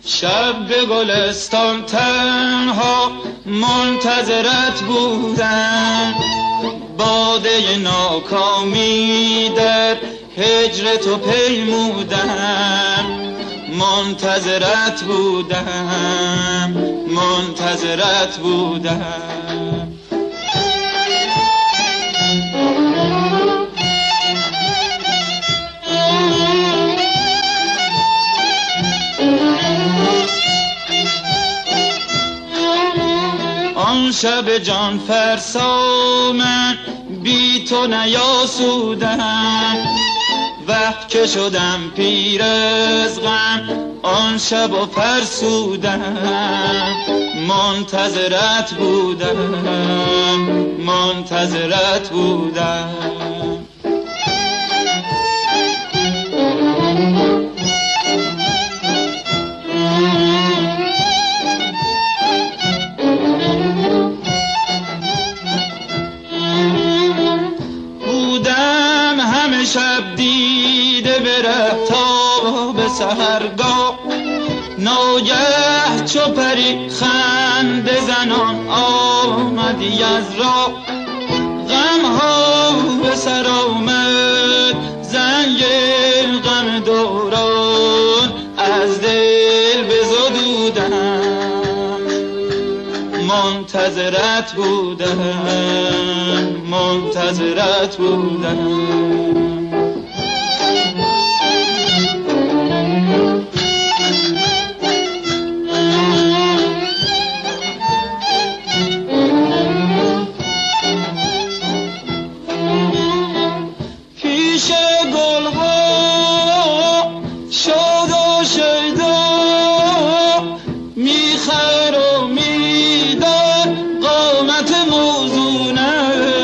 شب به گلستان تنها منتظرت بودم، باده ناکامی در هجر تو پیمودم. منتظرت بودم، منتظرت بودم. آن شب جان فرسا من بی تو نیاسودم، وقت که شدم پیر از غم آن شب و فرسودم. منتظرت بودم، منتظرت بودم. شب دیده بره تا به سحرگاه، ناگه چو پری خنده زنان آمدی از راه. غمها به سر آمد زنگ غم دوران، از دل بزدودم. منتظرت بودم، منتظرت بودم. پیش گلها شاد و شیدا میخر و میدار قامت موزونه.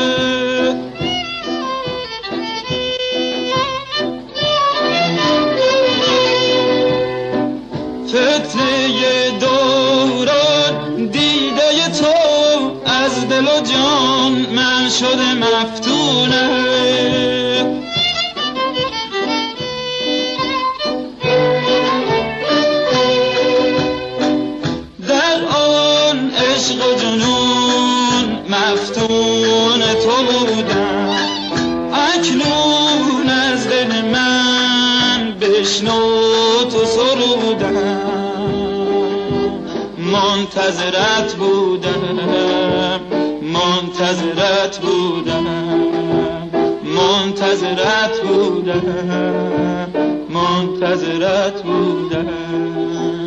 فتنه دوران دیده تو از دل و جان من شده مفتونه. در آن عشق و جنون مفتون تو بودم، اکنون از دل من بشنو تو سرودم. منتظرت بودم، منتظرت بودم. منتظرت بودم، منتظرت بودم.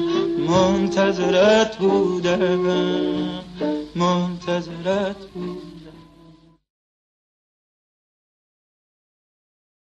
منتظرت بودم، منتظرت بودم.